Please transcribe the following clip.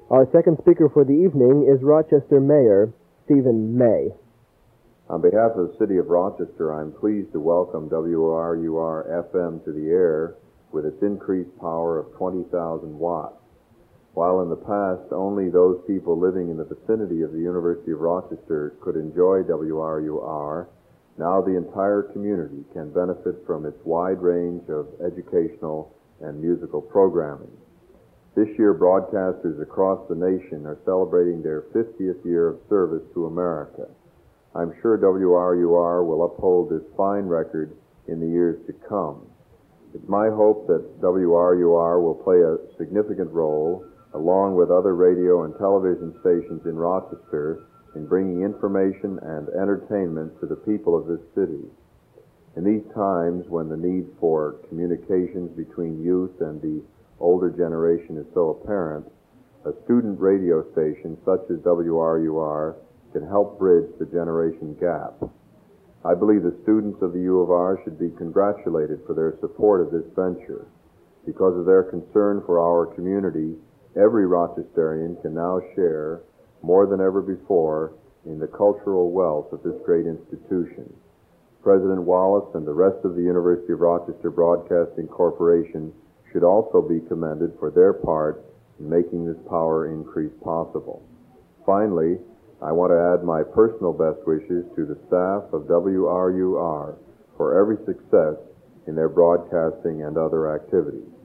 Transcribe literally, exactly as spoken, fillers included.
Our second speaker for the evening is Rochester Mayor Stephen May. On behalf of the City of Rochester, I'm pleased to welcome W R U R F M to the air with its increased power of twenty thousand watts. While in the past only those people living in the vicinity of the University of Rochester could enjoy W R U R, now the entire community can benefit from its wide range of educational and musical programming. This year, broadcasters across the nation are celebrating their fiftieth year of service to America. I'm sure W R U R will uphold this fine record in the years to come. It's my hope that W R U R will play a significant role, along with other radio and television stations in Rochester, in bringing information and entertainment to the people of this city. In these times when the need for communications between youth and the older generation is so apparent, a student radio station such as W R U R can help bridge the generation gap. I believe the students of the U of R should be congratulated for their support of this venture. Because of their concern for our community, every Rochesterian can now share, more than ever before, in the cultural wealth of this great institution. President Wallace and the rest of the University of Rochester Broadcasting Corporation should also be commended for their part in making this power increase possible. Finally, I want to add my personal best wishes to the staff of W R U R for every success in their broadcasting and other activities.